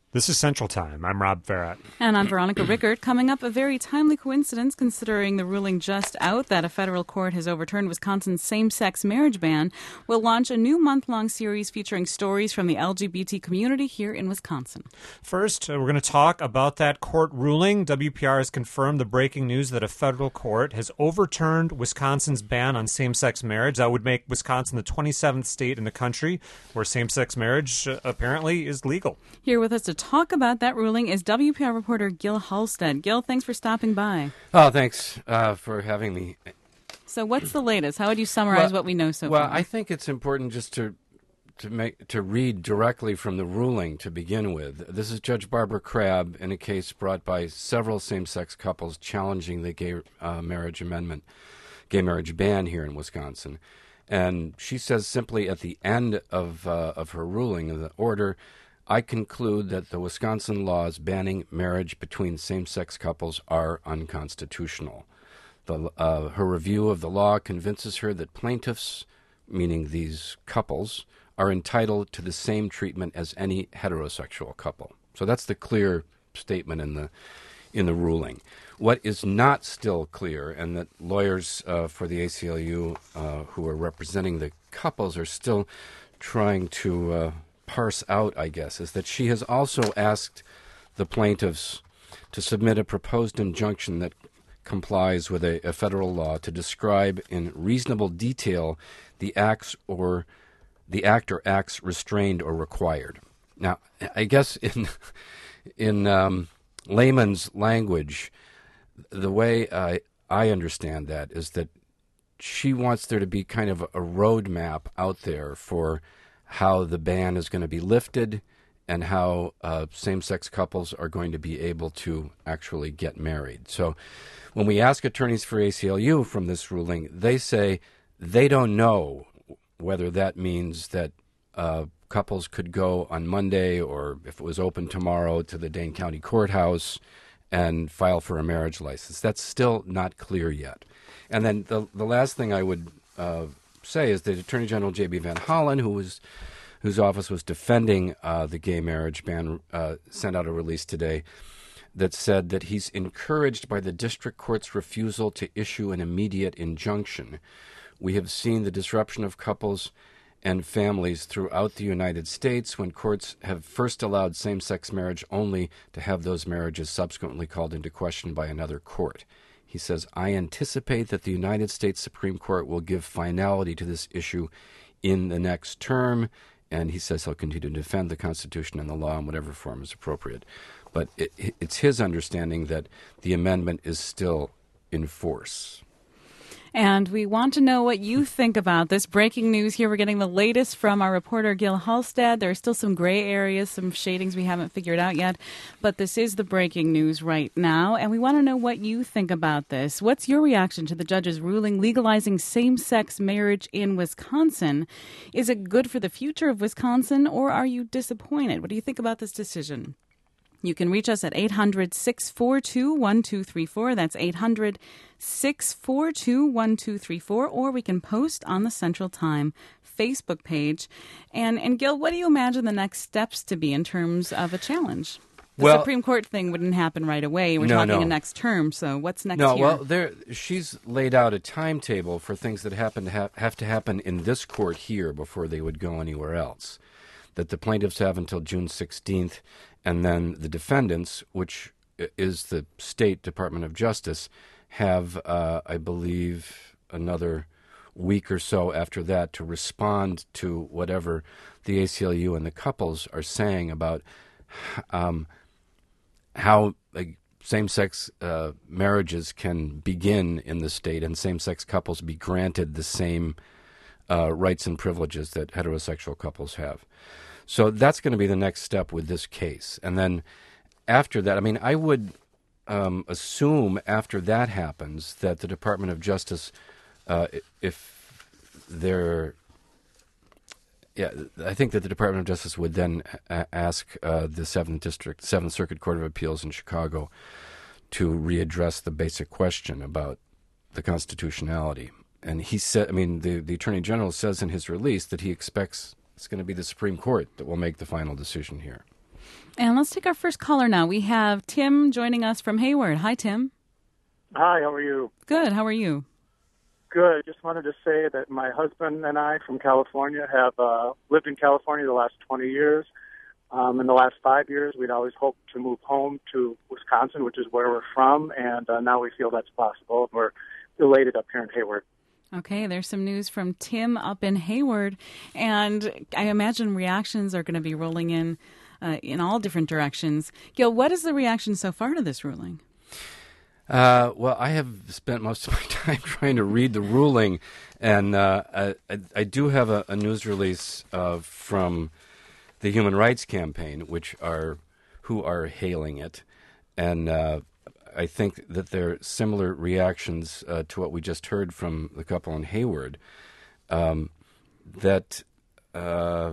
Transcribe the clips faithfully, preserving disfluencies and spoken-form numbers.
This is Central Time. I'm Rob Farrett. And I'm Veronica Rickert. Coming up, a very timely coincidence considering the ruling just out that a federal court has overturned Wisconsin's same-sex marriage ban. We'll launch a new month-long series featuring stories from the L G B T community here in Wisconsin. First, uh, we're going to talk about that court ruling. W P R has confirmed the breaking news that a federal court has overturned Wisconsin's ban on same-sex marriage. That would make Wisconsin the twenty-seventh state in the country where same-sex marriage uh, apparently is legal. Here with us to talk about that ruling is W P R reporter Gil Halstead. Gil, thanks for stopping by. Oh, thanks uh, for having me. So what's the latest? How would you summarize well, what we know so well, far? Well, I think it's important just to to make to read directly from the ruling to begin with. This is Judge Barbara Crabb in a case brought by several same-sex couples challenging the gay uh, marriage amendment, gay marriage ban here in Wisconsin. And she says simply at the end of uh, of her ruling, of the order, I conclude that the Wisconsin laws banning marriage between same-sex couples are unconstitutional. The, uh, her review of the law convinces her that plaintiffs, meaning these couples, are entitled to the same treatment as any heterosexual couple. So that's the clear statement in the in the ruling. What is not still clear, and that lawyers uh, for the A C L U uh, who are representing the couples are still trying to uh, parse out, I guess, is that she has also asked the plaintiffs to submit a proposed injunction that complies with a, a federal law to describe in reasonable detail the acts or the act or acts restrained or required. Now, I guess in in um, layman's language, the way I I understand that is that she wants there to be kind of a, a roadmap out there for how the ban is going to be lifted and how uh, same-sex couples are going to be able to actually get married. So when we ask attorneys for A C L U from this ruling, they say they don't know whether that means that uh, couples could go on Monday or if it was open tomorrow to the Dane County Courthouse and file for a marriage license. That's still not clear yet. And then the, the last thing I would uh, say is that Attorney General J B Van Hollen, who was whose office was defending uh, the gay marriage ban, uh, sent out a release today that said that he's encouraged by the district court's refusal to issue an immediate injunction. We have seen the disruption of couples and families throughout the United States when courts have first allowed same-sex marriage only to have those marriages subsequently called into question by another court. He says, I anticipate that the United States Supreme Court will give finality to this issue in the next term, and he says he'll continue to defend the Constitution and the law in whatever form is appropriate. But it, it's his understanding that the amendment is still in force. And we want to know what you think about this breaking news here. We're getting the latest from our reporter, Gil Halstead. There are still some gray areas, some shadings we haven't figured out yet. But this is the breaking news right now. And we want to know what you think about this. What's your reaction to the judge's ruling legalizing same-sex marriage in Wisconsin? Is it good for the future of Wisconsin, or are you disappointed? What do you think about this decision? You can reach us at eight hundred, six four two, one two three four. That's eight hundred, six four two, one two three four. Or we can post on the Central Time Facebook page. And, and Gil, what do you imagine the next steps to be in terms of a challenge? The well, Supreme Court thing wouldn't happen right away. We're no, talking no. a next term. So what's next no, here? well, there, she's laid out a timetable for things that happen to ha- have to happen in this court here before they would go anywhere else. That the plaintiffs have until June sixteenth, and then the defendants, which is the State Department of Justice, have, uh, I believe, another week or so after that to respond to whatever the A C L U and the couples are saying about um, how like, same-sex uh, marriages can begin in the state and same-sex couples be granted the same uh, rights and privileges that heterosexual couples have. So that's going to be the next step with this case. And then after that, I mean, I would um, assume after that happens that the Department of Justice, uh, if they're, yeah, I think that the Department of Justice would then a- ask uh, the Seventh District, Seventh Circuit Court of Appeals in Chicago to readdress the basic question about the constitutionality. And he said, I mean, the, the Attorney General says in his release that he expects it's going to be the Supreme Court that will make the final decision here. And let's take our first caller now. We have Tim joining us from Hayward. Hi, Tim. Hi, how are you? Good. How are you? Good. Just wanted to say that my husband and I from California have uh, lived in California the last twenty years. Um, in the last five years, we'd always hoped to move home to Wisconsin, which is where we're from, and uh, now we feel that's possible. We're elated up here in Hayward. Okay, there's some news from Tim up in Hayward, and I imagine reactions are going to be rolling in uh, in all different directions. Gil, what is the reaction so far to this ruling? Uh, well, I have spent most of my time trying to read the ruling, and uh, I, I do have a, a news release uh, from the Human Rights Campaign, which are who are hailing it, and uh, I think that there are similar reactions uh, to what we just heard from the couple in Hayward. Um, that uh,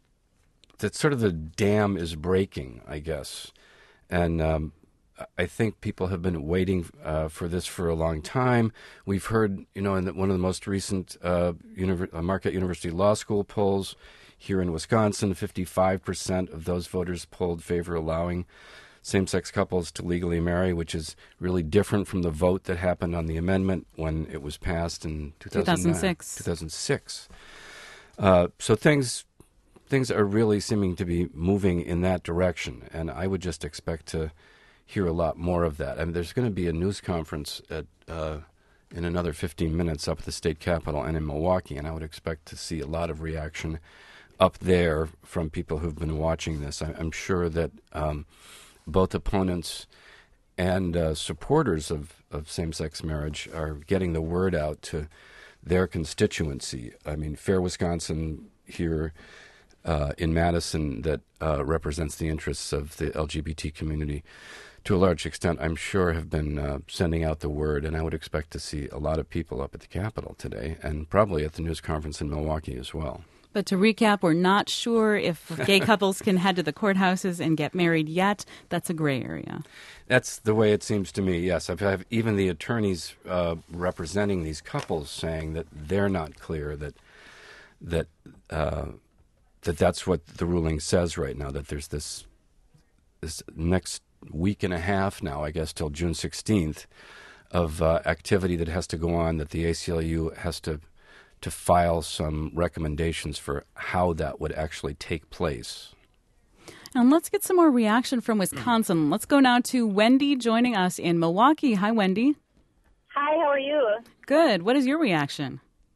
that sort of the dam is breaking, I guess, and um, I think people have been waiting uh, for this for a long time. We've heard, you know, in the, one of the most recent uh, Univer- uh, Marquette University Law School polls here in Wisconsin, fifty-five percent of those voters polled favor allowing same-sex couples to legally marry, which is really different from the vote that happened on the amendment when it was passed in two thousand six. two thousand six. Uh, so things things are really seeming to be moving in that direction, and I would just expect to hear a lot more of that. I mean, there's going to be a news conference at uh, in another fifteen minutes up at the state capitol and in Milwaukee, and I would expect to see a lot of reaction up there from people who've been watching this. I, I'm sure that um, both opponents and uh, supporters of, of same-sex marriage are getting the word out to their constituency. I mean, Fair Wisconsin here uh, in Madison that uh, represents the interests of the L G B T community to a large extent, I'm sure, have been uh, sending out the word, and I would expect to see a lot of people up at the Capitol today and probably at the news conference in Milwaukee as well. But to recap, we're not sure if gay couples can head to the courthouses and get married yet. That's a gray area. That's the way it seems to me, yes. I've had even the attorneys uh, representing these couples saying that they're not clear that that uh, that that's what the ruling says right now, that there's this this next week and a half now, I guess, till June sixteenth, of uh, activity that has to go on, that the A C L U has to to file some recommendations for how that would actually take place. And let's get some more reaction from Wisconsin. Let's go now to Wendy joining us in Milwaukee. Hi, Wendy. Hi, how are you? Good. What is your reaction?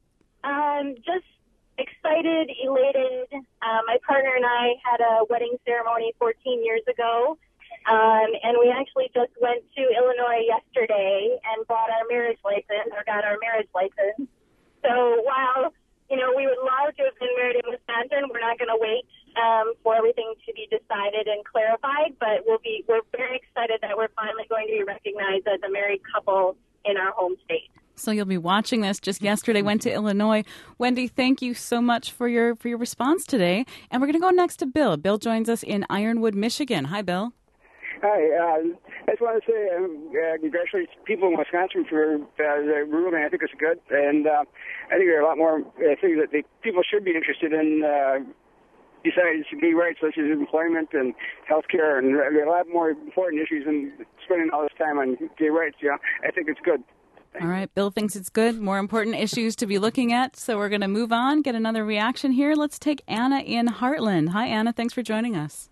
Um, just excited, elated. Uh, my partner and I had a wedding ceremony fourteen years ago, um, and we actually just went to Illinois yesterday and bought our marriage license, or got our marriage license. So while, you know, we would love to have been married in Wisconsin, we're not going to wait um, for everything to be decided and clarified, but we'll be, we're very excited that we're finally going to be recognized as a married couple in our home state. So you'll be watching this. Just yesterday went to Illinois. Wendy, thank you so much for your for your response today. And we're going to go next to Bill. Bill joins us in Ironwood, Michigan. Hi, Bill. Hi. Uh, I just want to say um, uh, congratulate people in Wisconsin for uh, the ruling. I think it's good. And uh, I think there are a lot more uh, things that they, people should be interested in uh, besides gay rights, such as employment and health care. And there are a lot more important issues than spending all this time on gay rights. You know, I think it's good. All right. Bill thinks it's good. More important issues to be looking at. So we're going to move on, get another reaction here. Let's take Anna in Heartland. Hi, Anna. Thanks for joining us.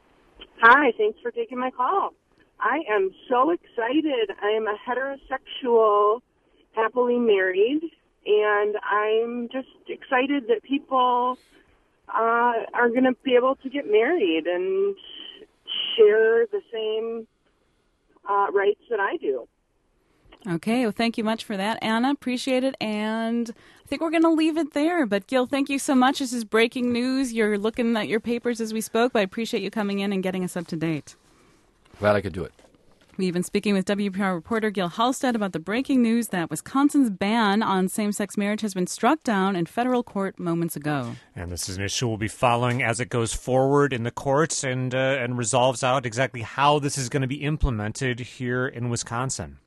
Hi. Thanks for taking my call. I am so excited. I am a heterosexual, happily married, and I'm just excited that people uh, are going to be able to get married and share the same uh, rights that I do. Okay, well, thank you much for that, Anna. Appreciate it. And I think we're going to leave it there. But, Gil, thank you so much. This is breaking news. You're looking at your papers as we spoke, but I appreciate you coming in and getting us up to date. Glad I could do it. We've been speaking with W P R reporter Gil Halstead about the breaking news that Wisconsin's ban on same-sex marriage has been struck down in federal court moments ago. And this is an issue we'll be following as it goes forward in the courts and uh, and resolves out exactly how this is going to be implemented here in Wisconsin.